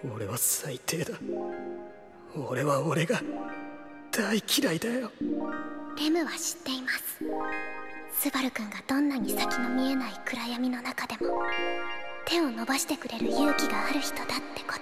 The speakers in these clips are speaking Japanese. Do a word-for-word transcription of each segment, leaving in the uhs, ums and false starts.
俺は最低だ。俺は俺が大嫌いだよ。 レムは知っています。スバル君がどんなに先の見えない暗闇の中でも手を伸ばしてくれる勇気がある人だってこと。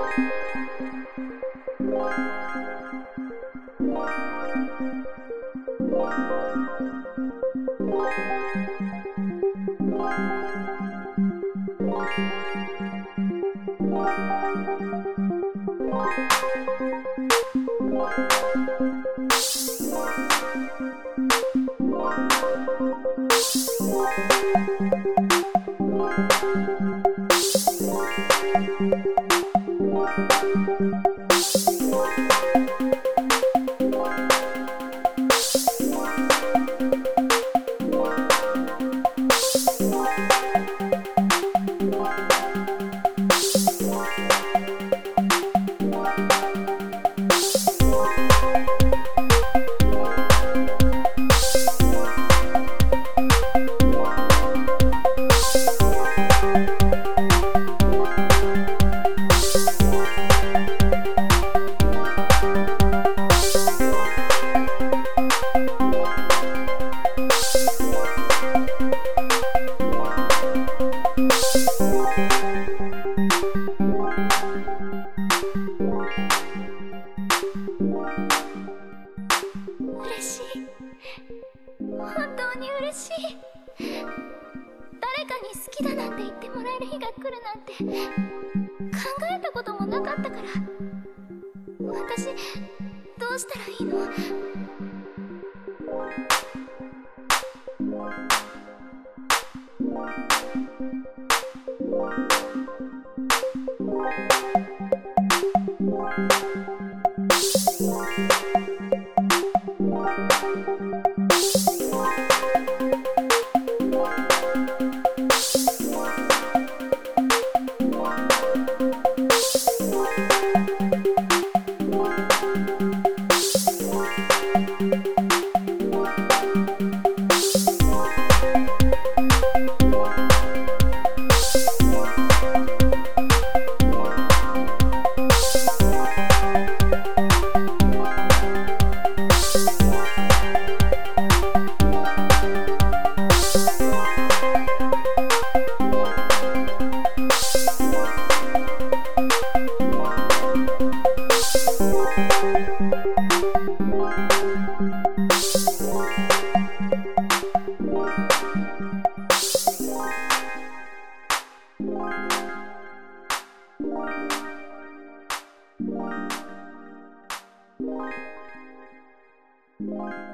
嬉しい。本当に嬉しい。誰かに好きだなんて言ってもらえる日が来るなんて考えたこともなかったから。私どうしたらいいの？What?